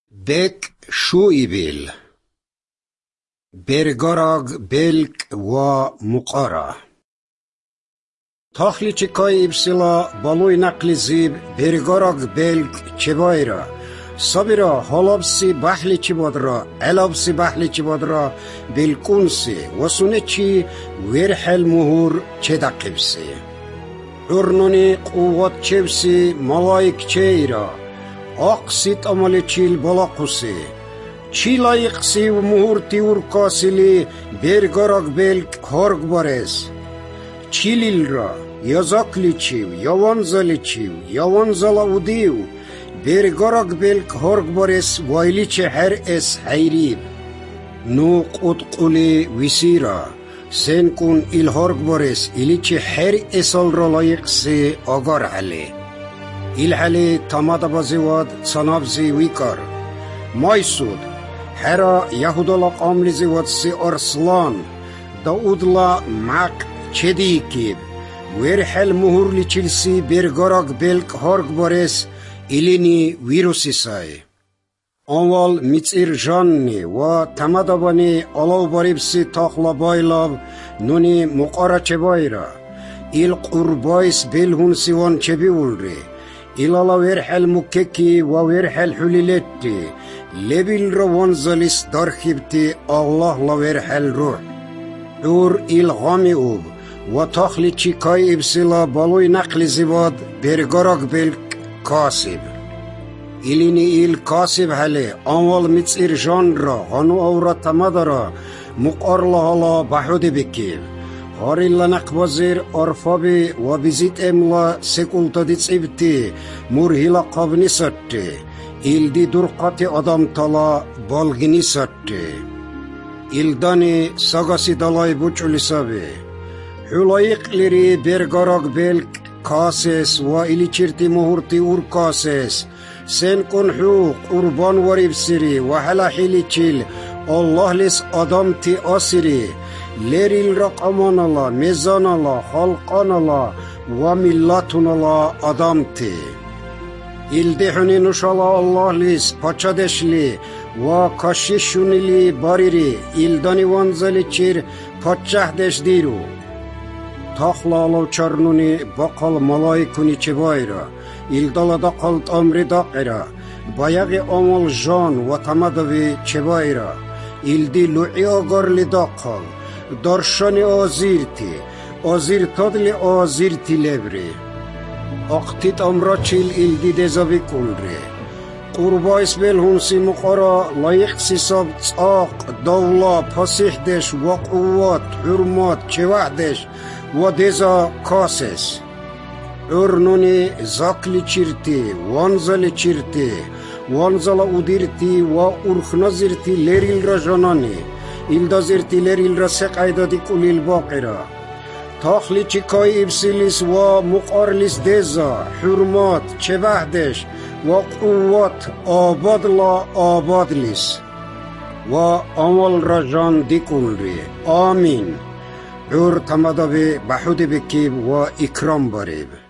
بك شويبيل برگاراغ بلك ومقارا تاخلي چكاي ابسلا بالوي نقل زيب برگاراغ بلك چبايرا صبرا هلابسي بحلي چبادرا علابسي بحلي چبادرا بالكونسي وسونچي ويرحل مهور چدقبسي ارنوني قوات چبسي ملايك چيرا اقسيت امالي چيل بلاقوسي چيلايقسي ومهورتي ورقاسلي برگاراغ بلك هارگ بارز چيليل را يزاكلي چيو يوانزالي چيو يوانزالا وديو برگاراغ بلك هارگ بارز وايلي چه هر اس حيريب نو قدقولي ويسيرا سن كون إل هارگ بارز إلي چه هر اسال را لايقسي آگار علي إلحالي تمادا بازيواد صنابزي ويكار مايسود حرا يهودالا قاملي زيواد سي أرسلان داودلا معك چديكيب ويرحل مهورلي چلسي برگاراغ بلك هارگ بارس إليني ويروسي ساي أنوال ميتير جانني و تمادا باني ألاو باريبسي تاخلا بايلاب نوني مقارا چبايرا إل قربايس بلهون سيوان چبيولري إلالا ويرحل مككي وويرحل حليلتي لبيل روانزاليس دارخيبتي الله لا ويرحل روح دور إل غامي أوب وتاخلي چيكاي إبسلا بالوي نقل زيباد برگاراغ بلك كاسب إليني إل كاسب هالي أنوال متسير جان را غانو أورا تمادرا مقار لهالا بحودي بكيب هاريلا نقبازير أرفابي وبزيت إملا سيكولتا دي تسيبتي مرهلا قابني ساتي إلدي درقاتي أدام تلا بالغني ساتي إلداني ساغاسي دالاي بوچولي سابي حلايق لري برگاراغ بلك كاسس وإلي چرتي مهورتي وركاسس سن كون حوق قربان وريب سري وحلا حيلي چيل الله لس أدامتي أسري ليريل رقمان الله ميزان الله خلقان الله وملاتون الله أدامتي إلدهني نشالا الله لس پاچادشلي وكاشيشونيلي باريري إلداني وانزالي چير پاچهدش ديرو تاخلا الله چارنوني بقال ملايكوني چبايرا إلدالا دقلت أمري داقرا بايغي أمال جان وتمدوي چبايرا إلدي لوعي آغار لداقل درشاني آزيرتي آزيرتادلي آزيرتي لبري اقتيت أمراچيل إلدي دزابي كولري قربايس بالهنسي مقارا لايقسي ساب تاق دولا پاسيحدش وقوات حرمات چوحدش ودزا كاسس ارنوني زاكلي چيرتي وانزالي چيرتي وانزالا وديرتي وارخنازيرتي ليريل رجاناني إلدازيرتي ليريل رسق عيدادي كوليل باقرا تاخلي چكاي إبسيليس ومقارليس ديزا حرمات چبهدش وقوات آباد لا آبادليس وأمال رجان دي كولري آمين عور تمدى بحود بكيب وإكرام بريب